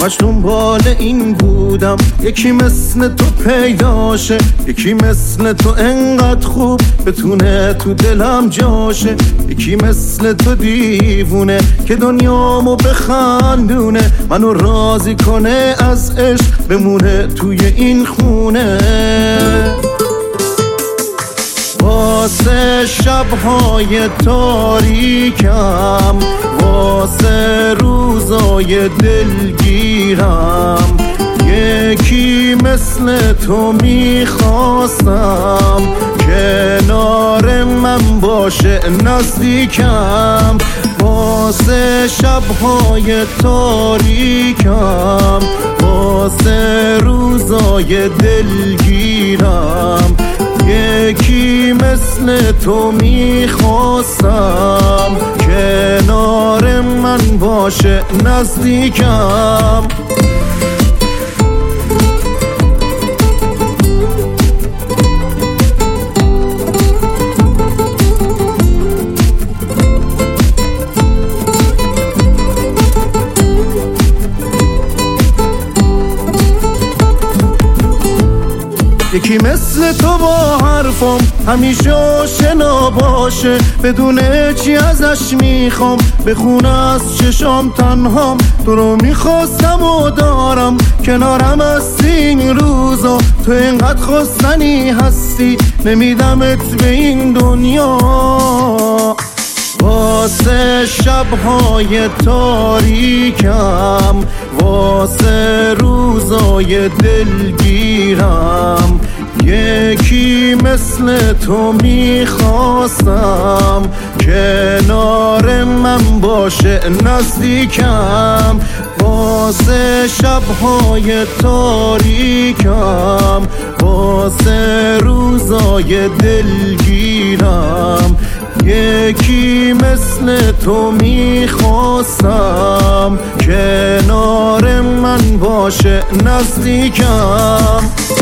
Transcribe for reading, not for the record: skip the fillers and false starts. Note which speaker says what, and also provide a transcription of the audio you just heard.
Speaker 1: همش دنبال این بودم یکی مثل تو پیداشه، یکی مثل تو انقدر خوب بتونه تو دلم جاشه، یکی مثل تو دیوونه که دنیامو بخندونه، منو راضی کنه از عشق بمونه توی این خونه. واسه شبهای تاریکم، واسه روزای دلگیرم، یکی مثل تو میخواستم کنار من باشه نزدیکم. واسه شبهای تاریکم، واسه روزای دلگیرم، یکی مثل تو میخواستم کنار من باشه نزدیکم. یکی مثل تو با حرفم همیشه آشنا باشه، بدونه چی ازش میخوام بخونه از چشام تنهام. تو رو میخواستم و دارم کنارم از این روزا، تو اینقدر خواستنی هستی نمیدمت به این دنیا. واسه شبهای تاریکم، واسه روزای دلگیرم، یکی مثل تو میخواستم کنار من باشه نزدیکم. واسه شبهای تاریکم، واسه روزای دلگیرم، یکی مثل تو میخواستم کنار من باشه نزدیکم.